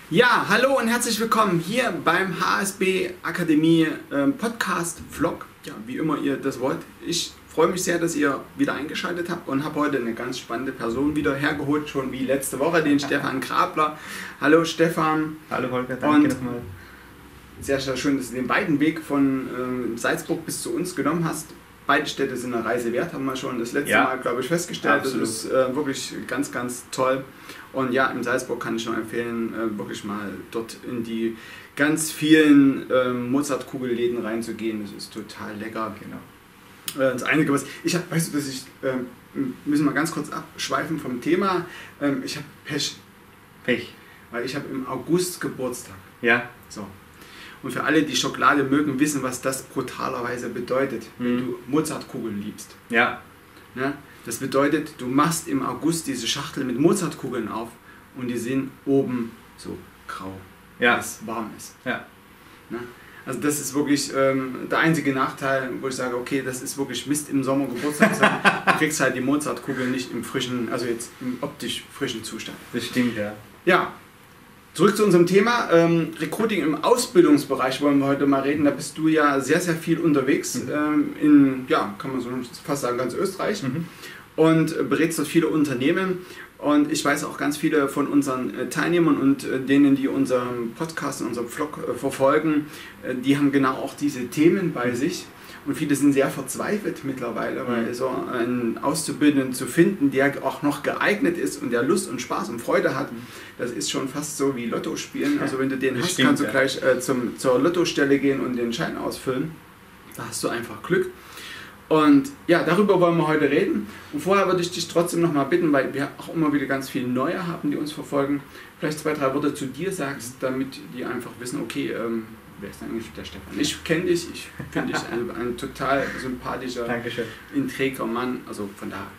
Ja, hallo und herzlich willkommen hier beim HSB Akademie Podcast Vlog. Ja, wie immer ihr das wollt. Ich freue mich sehr, dass ihr wieder eingeschaltet habt und habe heute eine ganz spannende Person wieder hergeholt, schon wie letzte Woche, den Stefan Grabler. Hallo Stefan. Hallo Holger, danke nochmal. Sehr, sehr schön, dass du den beiden Weg von Salzburg bis zu uns genommen hast. Beide Städte sind eine Reise wert, haben wir schon das letzte Mal, glaube ich, festgestellt. Absolut. Das ist wirklich ganz, ganz toll. Und ja, in Salzburg kann ich nur empfehlen, wirklich mal dort in die ganz vielen Mozartkugelläden reinzugehen. Das ist total lecker. Genau. Das Einige, was ich habe, weißt du, dass ich, müssen wir ganz kurz abschweifen vom Thema. Ich habe Pech. Weil ich habe im August Geburtstag. Ja. So. Und für alle, die Schokolade mögen, wissen, was das brutalerweise bedeutet, wenn du Mozartkugeln liebst. Ja. Ja. Das bedeutet, du machst im August diese Schachtel mit Mozartkugeln auf und die sind oben so grau, weil es warm ist. Ja. Ja. Also das ist wirklich der einzige Nachteil, wo ich sage, okay, das ist wirklich Mist im Sommer Geburtstag. Du kriegst halt die Mozartkugeln nicht im frischen, also jetzt im optisch frischen Zustand. Das stimmt, ja. Ja. Zurück zu unserem Thema, Recruiting im Ausbildungsbereich wollen wir heute mal reden. Da bist du ja sehr, sehr viel unterwegs in, ja, kann man so fast sagen, ganz Österreich und berätst dort viele Unternehmen. Und ich weiß auch ganz viele von unseren Teilnehmern und denen, die unseren Podcast und unseren Vlog verfolgen, die haben genau auch diese Themen bei sich. Und viele sind sehr verzweifelt mittlerweile, weil so einen Auszubildenden zu finden, der auch noch geeignet ist und der Lust und Spaß und Freude hat, das ist schon fast so wie Lotto spielen. Also wenn du den hast, kannst du gleich zur Lottostelle gehen und den Schein ausfüllen. Da hast du einfach Glück. Und ja, darüber wollen wir heute reden. Und vorher würde ich dich trotzdem noch mal bitten, weil wir auch immer wieder ganz viele Neue haben, die uns verfolgen, vielleicht 2, 3 Worte zu dir sagst, damit die einfach wissen, okay, wer ist eigentlich der Stefan? Ich kenne dich, ich finde dich ein total sympathischer, inträger Mann, also von daher.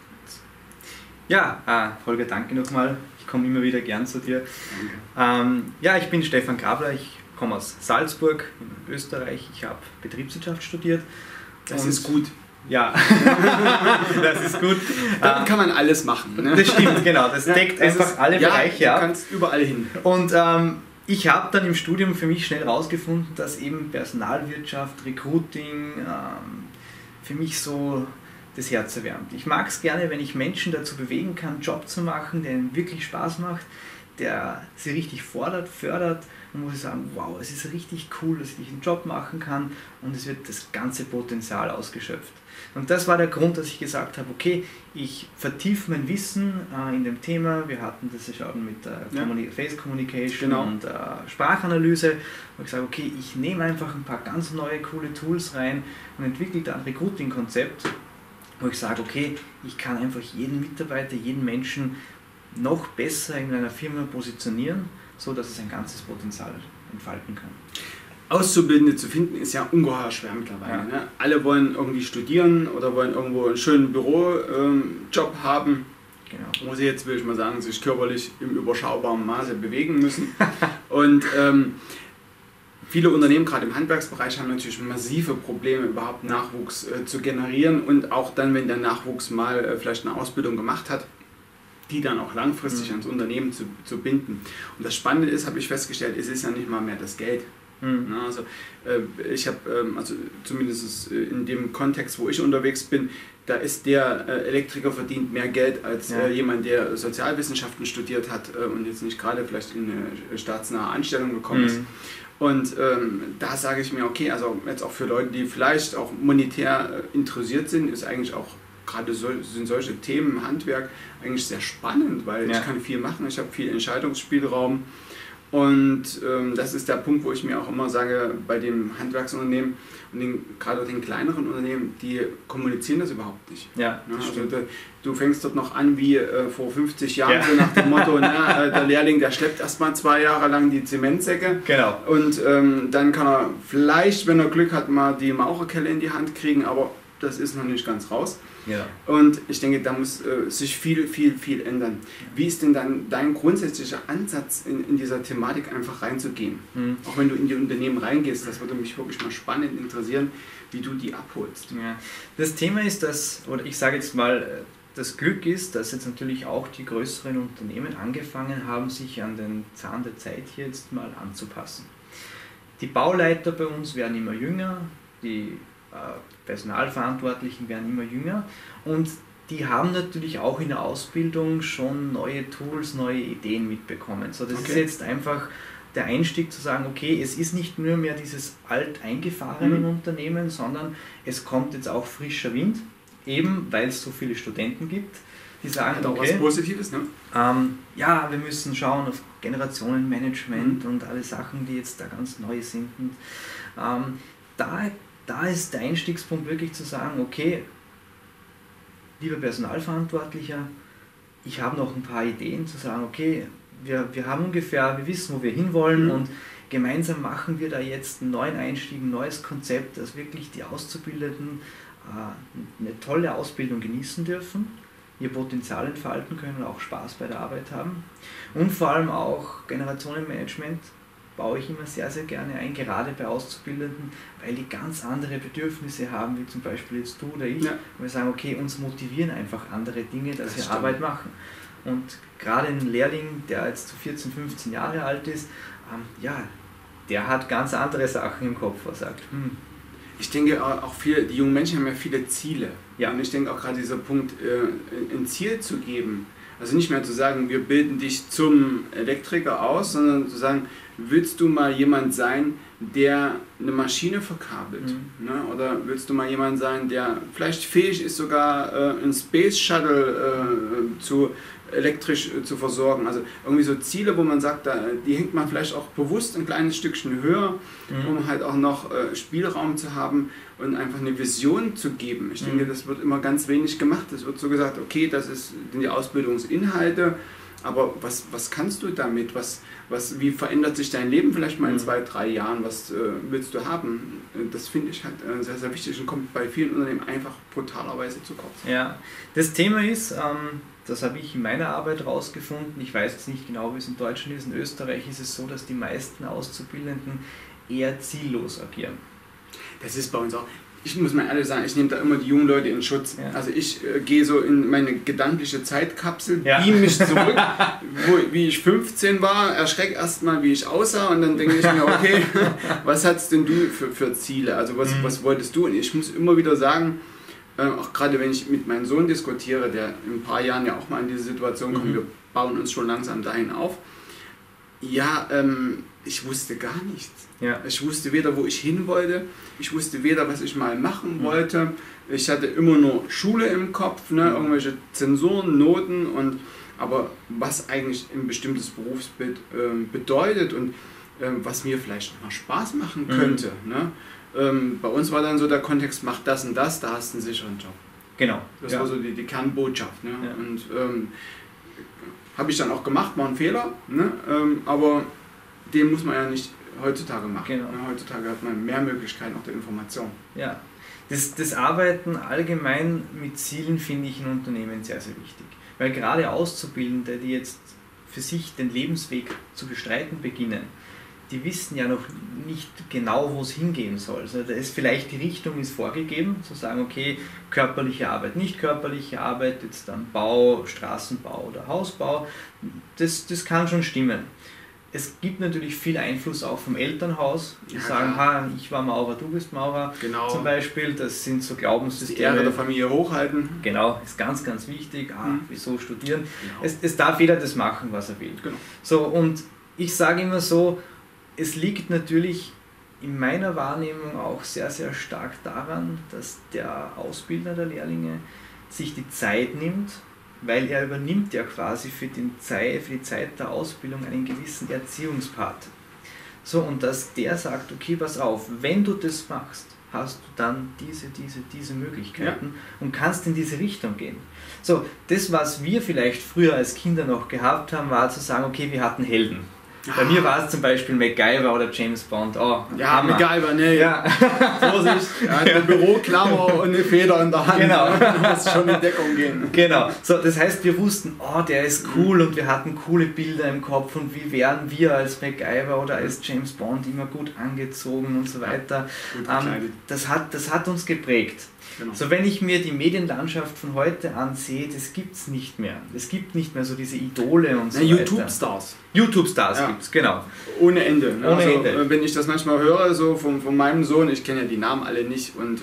Ja, Holger, danke nochmal. Ich komme immer wieder gern zu dir. Ja, ich bin Stefan Grabler, ich komme aus Salzburg in Österreich. Ich habe Betriebswirtschaft studiert. Das ist gut. Ja, das ist gut. Damit kann man alles machen. Ne? Das stimmt, genau. Das deckt einfach alle Bereiche ab. Du kannst überall hin. Und ich habe dann im Studium für mich schnell herausgefunden, dass eben Personalwirtschaft, Recruiting für mich so das Herz erwärmt. Ich mag es gerne, wenn ich Menschen dazu bewegen kann, einen Job zu machen, der ihnen wirklich Spaß macht, der sie richtig fordert, fördert. Und muss ich sagen, wow, es ist richtig cool, dass ich einen Job machen kann und es wird das ganze Potenzial ausgeschöpft. Und das war der Grund, dass ich gesagt habe, okay, ich vertiefe mein Wissen in dem Thema. Wir hatten das ja schon mit Face Communication und Sprachanalyse. Und ich sage, okay, ich nehme einfach ein paar ganz neue, coole Tools rein und entwickle da ein Recruiting-Konzept, wo ich sage, okay, ich kann einfach jeden Mitarbeiter, jeden Menschen noch besser in einer Firma positionieren, so dass es ein ganzes Potenzial entfalten kann. Auszubildende zu finden ist ja ungeheuer schwer mittlerweile. Ja. Ne? Alle wollen irgendwie studieren oder wollen irgendwo einen schönen Bürojob haben, wo sie jetzt, will ich mal sagen, sich körperlich im überschaubaren Maße bewegen müssen. Und viele Unternehmen, gerade im Handwerksbereich, haben natürlich massive Probleme, überhaupt Nachwuchs zu generieren und auch dann, wenn der Nachwuchs mal vielleicht eine Ausbildung gemacht hat, die dann auch langfristig ans Unternehmen zu binden. Und das Spannende ist, habe ich festgestellt, es ist ja nicht mal mehr das Geld. Also ich habe, also zumindest in dem Kontext, wo ich unterwegs bin, da ist der Elektriker verdient mehr Geld als jemand, der Sozialwissenschaften studiert hat und jetzt nicht gerade vielleicht in eine staatsnahe Anstellung gekommen ist. Und da sage ich mir, okay, also jetzt auch für Leute, die vielleicht auch monetär interessiert sind, ist eigentlich auch gerade sind solche Themen im Handwerk eigentlich sehr spannend, weil ich kann viel machen, ich habe viel Entscheidungsspielraum und das ist der Punkt, wo ich mir auch immer sage, bei dem Handwerksunternehmen und gerade den kleineren Unternehmen, die kommunizieren das überhaupt nicht. Ja, also du fängst dort noch an wie vor 50 Jahren, so nach dem Motto, der Lehrling, der schleppt erstmal 2 Jahre lang die Zementsäcke und dann kann er vielleicht, wenn er Glück hat, mal die Maurerkelle in die Hand kriegen, aber das ist noch nicht ganz raus. Ja. Und ich denke, da muss sich viel ändern. Wie ist denn dann dein grundsätzlicher Ansatz in dieser Thematik einfach reinzugehen? Auch wenn du in die Unternehmen reingehst, das würde mich wirklich mal spannend interessieren, wie du die abholst. Ja. Das Thema ist, dass, oder ich sage jetzt mal, das Glück ist, dass jetzt natürlich auch die größeren Unternehmen angefangen haben, sich an den Zahn der Zeit hier jetzt mal anzupassen. Die Bauleiter bei uns werden immer jünger, die Personalverantwortlichen werden immer jünger und die haben natürlich auch in der Ausbildung schon neue Tools, neue Ideen mitbekommen. So, das ist jetzt einfach der Einstieg zu sagen, okay, es ist nicht nur mehr dieses alteingefahrene Unternehmen, sondern es kommt jetzt auch frischer Wind, eben weil es so viele Studenten gibt, die sagen, hat auch okay, was Positives, ne? Ja, wir müssen schauen auf Generationenmanagement und alle Sachen, die jetzt da ganz neu sind. Und, da ist der Einstiegspunkt wirklich zu sagen, okay, lieber Personalverantwortlicher, ich habe noch ein paar Ideen, zu sagen, okay, wir wissen, wo wir hinwollen und gemeinsam machen wir da jetzt einen neuen Einstieg, ein neues Konzept, dass wirklich die Auszubildenden eine tolle Ausbildung genießen dürfen, ihr Potenzial entfalten können und auch Spaß bei der Arbeit haben. Und vor allem auch Generationenmanagement baue ich immer sehr, sehr gerne ein, gerade bei Auszubildenden, weil die ganz andere Bedürfnisse haben, wie zum Beispiel jetzt du oder ich. Ja. Und wir sagen, okay, uns motivieren einfach andere Dinge, dass wir Arbeit machen. Und gerade ein Lehrling, der jetzt so 14, 15 Jahre alt ist, der hat ganz andere Sachen im Kopf, was sagt. Ich denke auch die jungen Menschen haben ja viele Ziele. Ja. Und ich denke auch gerade dieser Punkt, ein Ziel zu geben. Also nicht mehr zu sagen, wir bilden dich zum Elektriker aus, sondern zu sagen, willst du mal jemand sein, der eine Maschine verkabelt? Ne? Oder willst du mal jemand sein, der vielleicht fähig ist, sogar einen Space Shuttle elektrisch zu versorgen? Also irgendwie so Ziele, wo man sagt, die hängt man vielleicht auch bewusst ein kleines Stückchen höher, um halt auch noch Spielraum zu haben und einfach eine Vision zu geben. Ich denke, das wird immer ganz wenig gemacht. Es wird so gesagt, okay, das sind die Ausbildungsinhalte, aber was kannst du damit? Wie verändert sich dein Leben vielleicht mal in 2, 3 Jahren? Was willst du haben? Das finde ich halt sehr, sehr wichtig und kommt bei vielen Unternehmen einfach brutalerweise zu kurz. Ja, das Thema ist, das habe ich in meiner Arbeit rausgefunden, ich weiß jetzt nicht genau, wie es in Deutschland ist, in Österreich ist es so, dass die meisten Auszubildenden eher ziellos agieren. Das ist bei uns auch. Ich muss mal ehrlich sagen, ich nehme da immer die jungen Leute in Schutz. Ja. Also ich gehe so in meine gedankliche Zeitkapsel, beam mich zurück, wie ich 15 war, erschrecke erstmal, wie ich aussah und dann denke ich mir, okay, was hattest denn du für Ziele? Also was wolltest du? Und ich muss immer wieder sagen, auch gerade wenn ich mit meinem Sohn diskutiere, der in ein paar Jahren ja auch mal in diese Situation kommt, wir bauen uns schon langsam dahin auf. Ja, ich wusste gar nichts. Ja. Ich wusste weder, wo ich hin wollte, ich wusste weder, was ich mal machen wollte. Ich hatte immer nur Schule im Kopf, ne, irgendwelche Zensuren, Noten, aber was eigentlich ein bestimmtes Berufsbild bedeutet und was mir vielleicht mal Spaß machen könnte. Ne? Bei uns war dann so der Kontext, mach das und das, da hast du einen sicheren Job. Genau. Das war so die Kernbotschaft. Ne? Ja. Und habe ich dann auch gemacht, war ein Fehler, ne? Aber den muss man ja nicht heutzutage machen. Genau. Heutzutage hat man mehr Möglichkeiten auch der Information. Ja, das Arbeiten allgemein mit Zielen finde ich in Unternehmen sehr, sehr wichtig. Weil gerade Auszubildende, die jetzt für sich den Lebensweg zu bestreiten beginnen, die wissen ja noch nicht genau, wo es hingehen soll. Also da ist vielleicht die Richtung ist vorgegeben, zu sagen, okay, körperliche Arbeit, nicht körperliche Arbeit, jetzt dann Bau, Straßenbau oder Hausbau, das kann schon stimmen. Es gibt natürlich viel Einfluss auch vom Elternhaus, die sagen, ich war Maurer, du bist Maurer, zum Beispiel, das sind so Glaubenssysteme. Die Ehre der Familie hochhalten. Genau, ist ganz, ganz wichtig, wieso studieren. Genau. Es darf jeder das machen, was er will. Genau. So, und ich sage immer so, es liegt natürlich in meiner Wahrnehmung auch sehr, sehr stark daran, dass der Ausbilder der Lehrlinge sich die Zeit nimmt, weil er übernimmt ja quasi für die Zeit der Ausbildung einen gewissen Erziehungspart. So, und dass der sagt, okay, pass auf, wenn du das machst, hast du dann diese Möglichkeiten und kannst in diese Richtung gehen. So, das, was wir vielleicht früher als Kinder noch gehabt haben, war zu sagen, okay, wir hatten Helden. Bei mir war es zum Beispiel MacGyver oder James Bond. Oh, ja, Hammer. MacGyver, ne? Ja. Vorsicht, er hat eine Büroklammer und eine Feder in der Hand. Genau. Du musst schon in Deckung gehen. Genau. So, das heißt, wir wussten, der ist cool und wir hatten coole Bilder im Kopf und wie wären wir als MacGyver oder als James Bond immer gut angezogen und so weiter. Das hat uns geprägt. Genau. So, wenn ich mir die Medienlandschaft von heute ansehe, das gibt es nicht mehr. Es gibt nicht mehr so diese Idole und so weiter. YouTube-Stars. YouTube-Stars gibt es, genau. Ohne Ende. Ne? Ohne Ende. Wenn ich das manchmal höre, so von meinem Sohn, ich kenne ja die Namen alle nicht und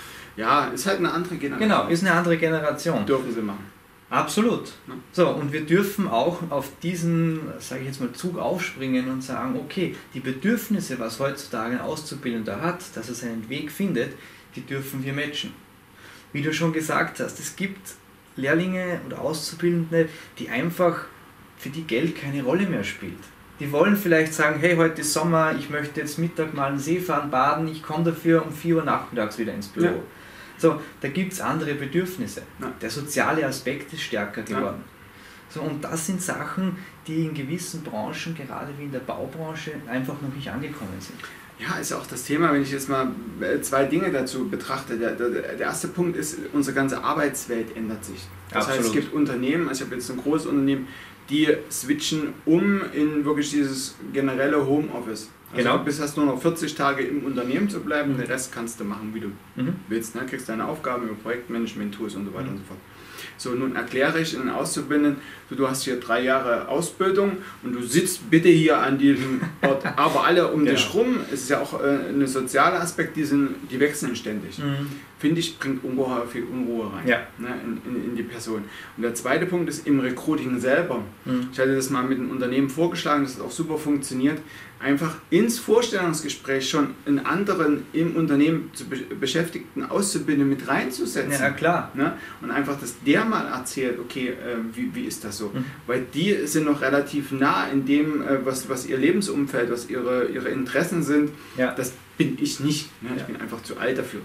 ist halt eine andere Generation. Genau, ist eine andere Generation. Dürfen sie machen. Absolut. Ja. So, und wir dürfen auch auf diesen, sage ich jetzt mal, Zug aufspringen und sagen, okay, die Bedürfnisse, was heutzutage ein Auszubildender hat, dass er seinen Weg findet, die dürfen wir matchen. Wie du schon gesagt hast, es gibt Lehrlinge oder Auszubildende, die einfach für die Geld keine Rolle mehr spielt. Die wollen vielleicht sagen, hey, heute ist Sommer, ich möchte jetzt Mittag mal an den See fahren, baden, ich komme dafür um 4 Uhr nachmittags wieder ins Büro. Ja. So, da gibt es andere Bedürfnisse. Ja. Der soziale Aspekt ist stärker geworden. Ja. So, und das sind Sachen, die in gewissen Branchen, gerade wie in der Baubranche, einfach noch nicht angekommen sind. Ja, ist ja auch das Thema, wenn ich jetzt mal 2 Dinge dazu betrachte. Der erste Punkt ist, unsere ganze Arbeitswelt ändert sich. Das heißt, es gibt Unternehmen, also ich habe jetzt ein großes Unternehmen, die switchen in wirklich dieses generelle Homeoffice. Also genau. Du hast nur noch 40 Tage im Unternehmen zu bleiben, den Rest kannst du machen, wie du willst. Ne? Kriegst deine Aufgaben über Projektmanagement, Tools und so weiter und so fort. So, nun erkläre ich den Auszubildenden, du hast hier 3 Jahre Ausbildung und du sitzt bitte hier an diesem Ort, aber alle um dich rum, es ist ja auch ein sozialer Aspekt, die wechseln ständig. Finde ich, bringt ungeheuer viel Unruhe rein, ne, in die Person. Und der zweite Punkt ist im Recruiting selber. Ich hatte das mal mit einem Unternehmen vorgeschlagen, das hat auch super funktioniert, einfach ins Vorstellungsgespräch schon einen anderen im Unternehmen zu beschäftigten Auszubildenden mit reinzusetzen. Ja, klar. Ne? Und einfach, dass der mal erzählt, okay, wie ist das so? Weil die sind noch relativ nah in dem, was ihr Lebensumfeld, was ihre Interessen sind. Ja. Das bin ich nicht. Ne? Ich bin einfach zu alt dafür.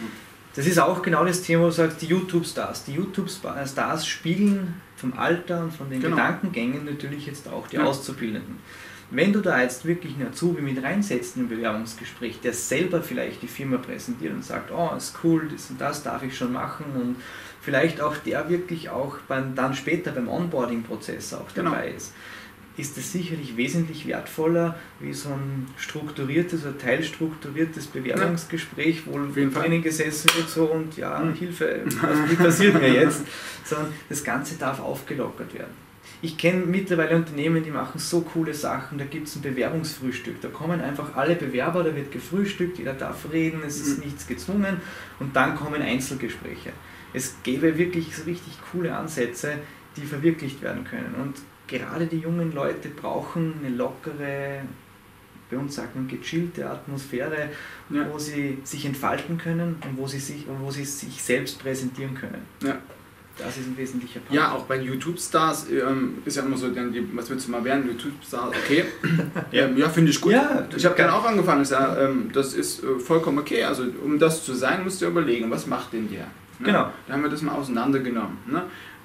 Das ist auch genau das Thema, wo du sagst, die YouTube-Stars. Die YouTube-Stars spiegeln vom Alter und von den Gedankengängen natürlich jetzt auch die Auszubildenden. Wenn du da jetzt wirklich einen Azubi mit reinsetzt im Bewerbungsgespräch, der selber vielleicht die Firma präsentiert und sagt, oh, ist cool, das und das darf ich schon machen und vielleicht auch der wirklich auch dann später beim Onboarding-Prozess auch dabei ist es sicherlich wesentlich wertvoller wie so ein strukturiertes oder teilstrukturiertes Bewerbungsgespräch, wo drinnen gesessen wird so und Hilfe, wie passiert mir jetzt? Sondern das Ganze darf aufgelockert werden. Ich kenne mittlerweile Unternehmen, die machen so coole Sachen, da gibt es ein Bewerbungsfrühstück, da kommen einfach alle Bewerber, da wird gefrühstückt, jeder darf reden, es ist nichts gezwungen und dann kommen Einzelgespräche. Es gäbe wirklich so richtig coole Ansätze, die verwirklicht werden können und gerade die jungen Leute brauchen eine lockere, bei uns sagt man gechillte Atmosphäre, wo sie sich entfalten können und wo sie sich selbst präsentieren können. Ja. Das ist ein wesentlicher Part. Ja, auch bei YouTube-Stars ist ja immer so, was willst du mal werden, YouTube-Stars, okay. Finde ich gut. Ja, ich habe dann auch angefangen, ich sage, das ist vollkommen okay, also um das zu sein, musst du überlegen, was macht denn der? Ne? Genau. Da haben wir das mal auseinandergenommen. Ne?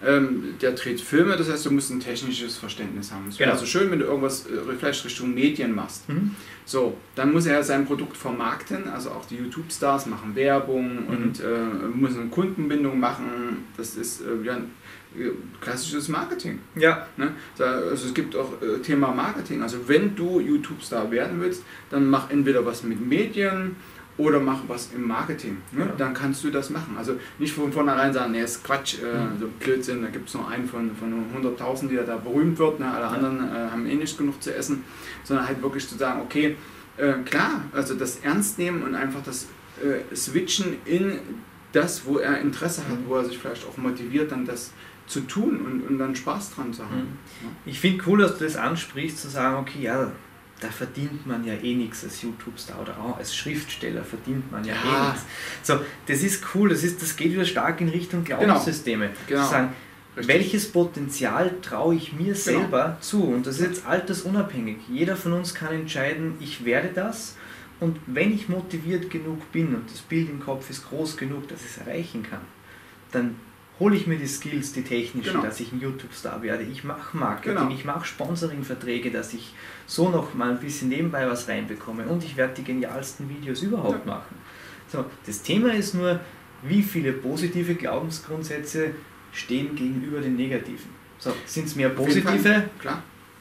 Der dreht Filme, das heißt, du musst ein technisches Verständnis haben. Es wäre also schön, wenn du irgendwas vielleicht Richtung Medien machst. So, dann muss er sein Produkt vermarkten, also auch die YouTube-Stars machen Werbung und müssen eine Kundenbindung machen. Das ist ein klassisches Marketing. Ja. Ne? Also es gibt auch Thema Marketing. Also wenn du YouTube-Star werden willst, dann mach entweder was mit Medien oder mach was im Marketing. Ne? Dann kannst du das machen. Also nicht von vornherein sagen, nee, ist Quatsch, so Blödsinn, da gibt es nur einen von 100.000, der da berühmt wird, ne? Alle anderen haben eh nicht genug zu essen, sondern halt wirklich zu sagen, okay, klar, also das ernst nehmen und einfach das Switchen in das, wo er Interesse hat, wo er sich vielleicht auch motiviert, dann das zu tun und dann Spaß dran zu haben. Ja. Ich finde cool, dass du das ansprichst, zu sagen, okay, ja, da verdient man ja eh nichts als YouTube-Star oder auch als Schriftsteller verdient man ja eh nichts. So, das ist cool, das geht wieder stark in Richtung Glaubenssysteme. Genau. Zu sagen, welches Potenzial traue ich mir selber zu? Und das ist jetzt altersunabhängig. Jeder von uns kann entscheiden, ich werde das und wenn ich motiviert genug bin und das Bild im Kopf ist groß genug, dass ich es erreichen kann, dann hole ich mir die Skills, die technischen, dass ich ein YouTube-Star werde. Ich mache Marketing, ich mache Sponsoring-Verträge, dass ich so noch mal ein bisschen nebenbei was reinbekomme und ich werde die genialsten Videos überhaupt machen. So, das Thema ist nur, wie viele positive Glaubensgrundsätze stehen gegenüber den negativen. So, sind es mehr positive? Klar.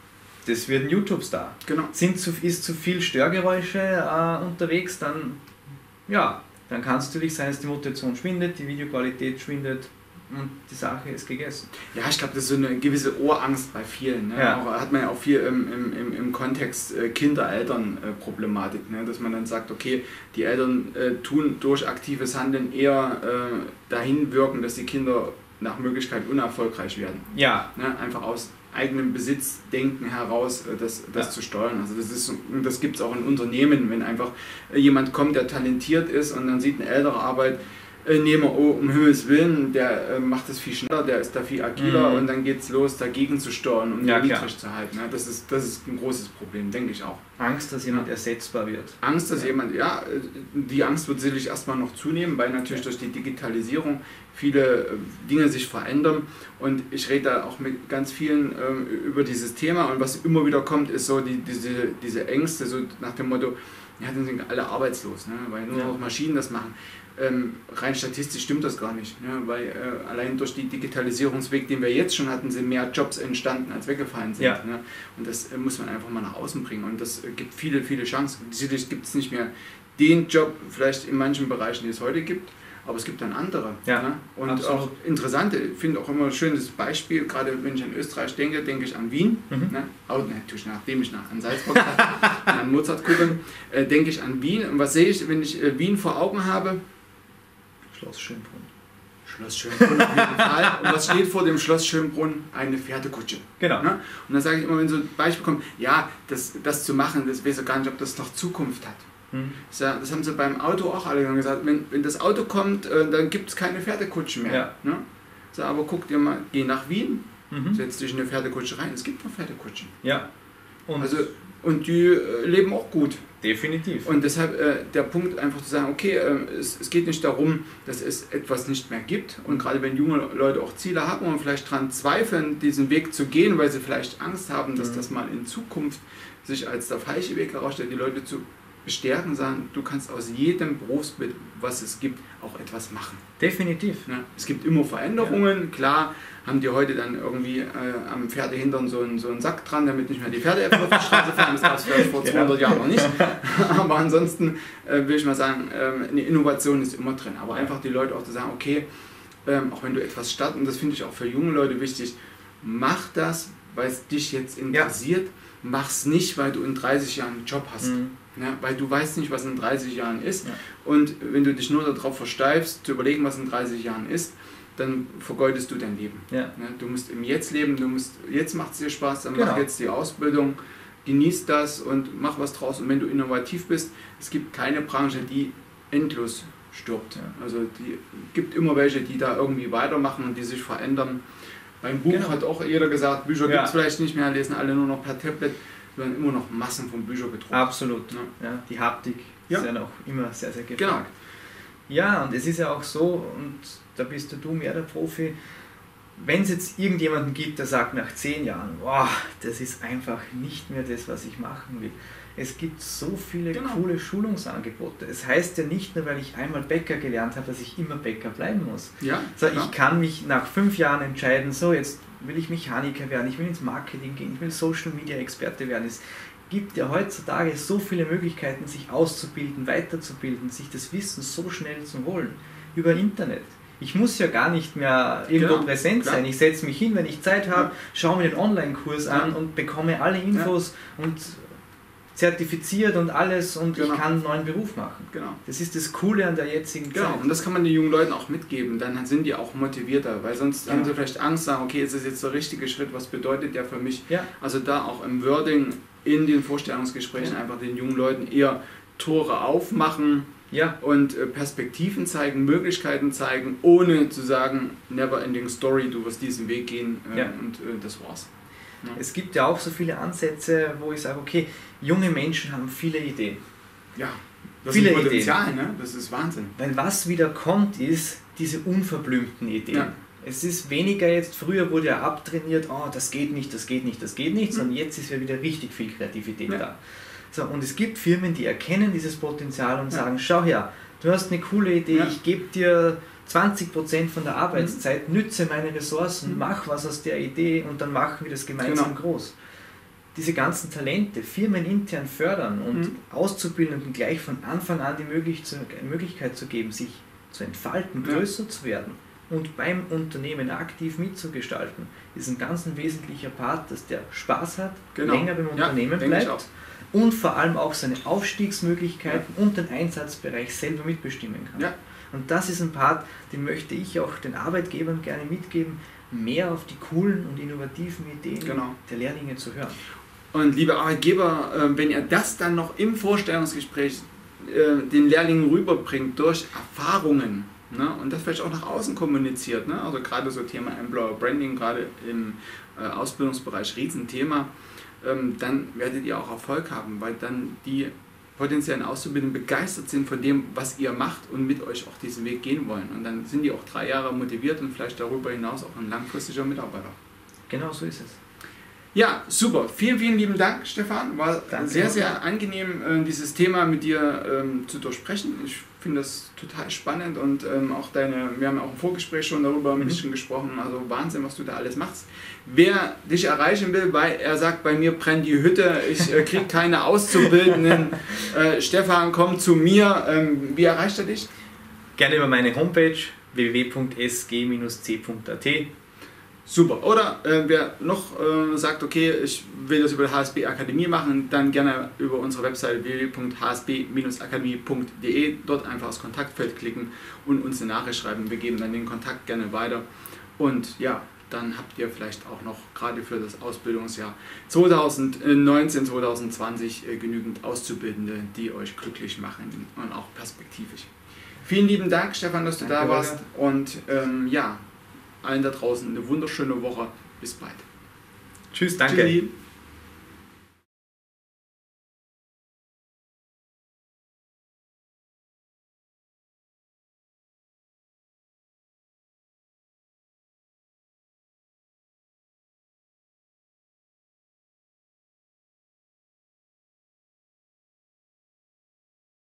Das wird ein YouTube-Star. Genau. Ist zu viel Störgeräusche unterwegs, dann dann kann es natürlich sein, dass die Motivation schwindet, die Videoqualität schwindet und die Sache ist gegessen. Ja, ich glaube, das ist so eine gewisse Ohrangst bei vielen. Ne? Ja. Auch, hat man ja auch viel im Kontext Kinder-Eltern-Problematik, ne? Dass man dann sagt, okay, die Eltern tun durch aktives Handeln eher dahin wirken, dass die Kinder nach Möglichkeit unerfolgreich werden. Ja. Ne? Einfach aus eigenem Besitzdenken heraus das zu steuern. Also das gibt es auch in Unternehmen, wenn einfach jemand kommt, der talentiert ist und dann sieht eine ältere Arbeit, um Himmels Willen, der macht das viel schneller, der ist da viel agiler und dann geht es los, dagegen zu steuern und niedrig zu halten. Ja, das ist ein großes Problem, denke ich auch. Angst, dass jemand ersetzbar wird. Angst, dass jemand, die Angst wird sicherlich erstmal noch zunehmen, weil natürlich durch die Digitalisierung viele Dinge sich verändern und ich rede da auch mit ganz vielen über dieses Thema und was immer wieder kommt, ist so diese Ängste, so nach dem Motto, ja, dann sind alle arbeitslos, ne, weil nur noch Maschinen das machen. Rein statistisch stimmt das gar nicht, ne, weil allein durch die Digitalisierungsweg, den wir jetzt schon hatten, sind mehr Jobs entstanden, als weggefallen sind. Ja. Ne, und das muss man einfach mal nach außen bringen und das gibt viele, viele Chancen. Sicherlich gibt es nicht mehr den Job, vielleicht in manchen Bereichen, die es heute gibt, aber es gibt dann andere. Ja, ne? Und absolut. auch interessante, ich finde auch immer ein schönes Beispiel, gerade wenn ich an Österreich denke, denke ich an Wien. Ne? Auch natürlich, nachdem ich an Salzburg an Mozart gucke, denke ich an Wien. Und was sehe ich, wenn ich Wien vor Augen habe? Schloss Schönbrunn. Schloss Schönbrunn auf jeden Fall. Und was steht vor dem Schloss Schönbrunn? Eine Pferdekutsche. Genau. Ne? Und dann sage ich immer, wenn so ein Beispiel kommt, ja, das zu machen, das weiß ich gar nicht, ob das noch Zukunft hat. Das haben sie beim Auto auch alle gesagt. Wenn das Auto kommt, dann gibt es keine Pferdekutschen mehr. Ja. Ne? So, aber guck dir mal, geh nach Wien, setz dich in eine Pferdekutsche rein. Es gibt noch Pferdekutschen. Ja. Und die leben auch gut. Definitiv. Und deshalb der Punkt einfach zu sagen, okay, es geht nicht darum, dass es etwas nicht mehr gibt. Und gerade wenn junge Leute auch Ziele haben und vielleicht daran zweifeln, diesen Weg zu gehen, weil sie vielleicht Angst haben, dass das mal in Zukunft sich als der falsche Weg herausstellt, die Leute zu bestärken, sagen, du kannst aus jedem Berufsbild, was es gibt, auch etwas machen. Definitiv. Ja, es gibt immer Veränderungen, klar haben die heute dann irgendwie am Pferdehintern so einen Sack dran, damit nicht mehr die Pferdeäpfel auf die Straße fahren, das gab es vielleicht vor 200 Jahren noch nicht. Aber ansonsten will ich mal sagen, eine Innovation ist immer drin. Aber einfach die Leute auch zu sagen, okay, auch wenn du etwas startest, und das finde ich auch für junge Leute wichtig, mach das, weil es dich jetzt interessiert, mach's nicht, weil du in 30 Jahren einen Job hast. Ja, weil du weißt nicht, was in 30 Jahren ist. Ja. Und wenn du dich nur darauf versteifst, zu überlegen, was in 30 Jahren ist, dann vergeudest du dein Leben. Ja. Ja, du musst im Jetzt leben, jetzt macht es dir Spaß, dann mach jetzt die Ausbildung, genieß das und mach was draus. Und wenn du innovativ bist, es gibt keine Branche, die endlos stirbt. Ja. Also die gibt immer welche, die da irgendwie weitermachen und die sich verändern. Beim Buch hat auch jeder gesagt, Bücher gibt es vielleicht nicht mehr, lesen alle nur noch per Tablet. Werden immer noch Massen von Büchern gedruckt. Absolut. Ja, die Haptik ist ja noch immer sehr, sehr gefragt. Genau. Ja, und es ist ja auch so, und da bist du mehr der Profi, wenn es jetzt irgendjemanden gibt, der sagt nach 10 Jahren, wow, das ist einfach nicht mehr das, was ich machen will. Es gibt so viele coole Schulungsangebote. Es heißt ja nicht nur, weil ich einmal Bäcker gelernt habe, dass ich immer Bäcker bleiben muss. Ja, ich kann mich nach 5 Jahren entscheiden, so jetzt will ich Mechaniker werden, ich will ins Marketing gehen, ich will Social Media Experte werden. Es gibt ja heutzutage so viele Möglichkeiten, sich auszubilden, weiterzubilden, sich das Wissen so schnell zu holen über Internet. Ich muss ja gar nicht mehr irgendwo präsent sein. Ich setze mich hin, wenn ich Zeit habe, schaue mir den Online-Kurs an und bekomme alle Infos und zertifiziert und alles und ich kann einen neuen Beruf machen. Genau. Das ist das Coole an der jetzigen Zeit. Und das kann man den jungen Leuten auch mitgeben, dann sind die auch motivierter, weil sonst haben sie vielleicht Angst, sagen, okay, ist das jetzt der richtige Schritt, was bedeutet der für mich? Ja. Also da auch im Wording in den Vorstellungsgesprächen einfach den jungen Leuten eher Tore aufmachen und Perspektiven zeigen, Möglichkeiten zeigen, ohne zu sagen, never ending story, du wirst diesen Weg gehen und das war's. Ja. Es gibt ja auch so viele Ansätze, wo ich sage, okay, junge Menschen haben viele Ideen. Ja, das ist Potenzial, ne? Das ist Wahnsinn. Weil was wieder kommt, ist diese unverblümten Ideen. Ja. Es ist weniger jetzt, früher wurde ja abtrainiert, oh, das geht nicht, sondern jetzt ist ja wieder richtig viel Kreativität da. So, und es gibt Firmen, die erkennen dieses Potenzial und sagen, schau her, du hast eine coole Idee, ich gebe dir 20% von der Arbeitszeit, nütze meine Ressourcen, mach was aus der Idee und dann machen wir das gemeinsam groß. diese ganzen Talente firmenintern fördern und Auszubildenden gleich von Anfang an die Möglichkeit zu geben, sich zu entfalten, größer zu werden und beim Unternehmen aktiv mitzugestalten, ist ein ganz wesentlicher Part, dass der Spaß hat, länger beim Unternehmen bleibt und vor allem auch seine Aufstiegsmöglichkeiten und den Einsatzbereich selber mitbestimmen kann. Ja. Und das ist ein Part, den möchte ich auch den Arbeitgebern gerne mitgeben, mehr auf die coolen und innovativen Ideen der Lehrlinge zu hören. Und liebe Arbeitgeber, wenn ihr das dann noch im Vorstellungsgespräch den Lehrlingen rüberbringt durch Erfahrungen, ne, und das vielleicht auch nach außen kommuniziert, ne, also gerade so Thema Employer Branding, gerade im Ausbildungsbereich Riesenthema, dann werdet ihr auch Erfolg haben, weil dann die potenziellen Auszubildenden begeistert sind von dem, was ihr macht und mit euch auch diesen Weg gehen wollen. Und dann sind die auch 3 Jahre motiviert und vielleicht darüber hinaus auch ein langfristiger Mitarbeiter. Genau so ist es. Ja, super. Vielen, vielen lieben Dank, Stefan. War sehr, sehr angenehm, dieses Thema mit dir zu durchsprechen. Ich finde das total spannend und auch wir haben auch im Vorgespräch schon darüber ein bisschen gesprochen, also Wahnsinn, was du da alles machst. Wer dich erreichen will, weil er sagt, bei mir brennt die Hütte, ich kriege keine Auszubildenden, Stefan, komm zu mir. Wie erreicht er dich? Gerne über meine Homepage www.sg-c.at. Super. Oder wer noch sagt, okay, ich will das über die HSB Akademie machen, dann gerne über unsere Website www.hsb-akademie.de, dort einfach das Kontaktfeld klicken und uns eine Nachricht schreiben. Wir geben dann den Kontakt gerne weiter. Und ja, dann habt ihr vielleicht auch noch gerade für das Ausbildungsjahr 2019, 2020 genügend Auszubildende, die euch glücklich machen und auch perspektivisch. Vielen lieben Dank, Stefan, dass du da warst. Und ja, allen da draußen eine wunderschöne Woche. Bis bald. Tschüss, danke. Tschüssi.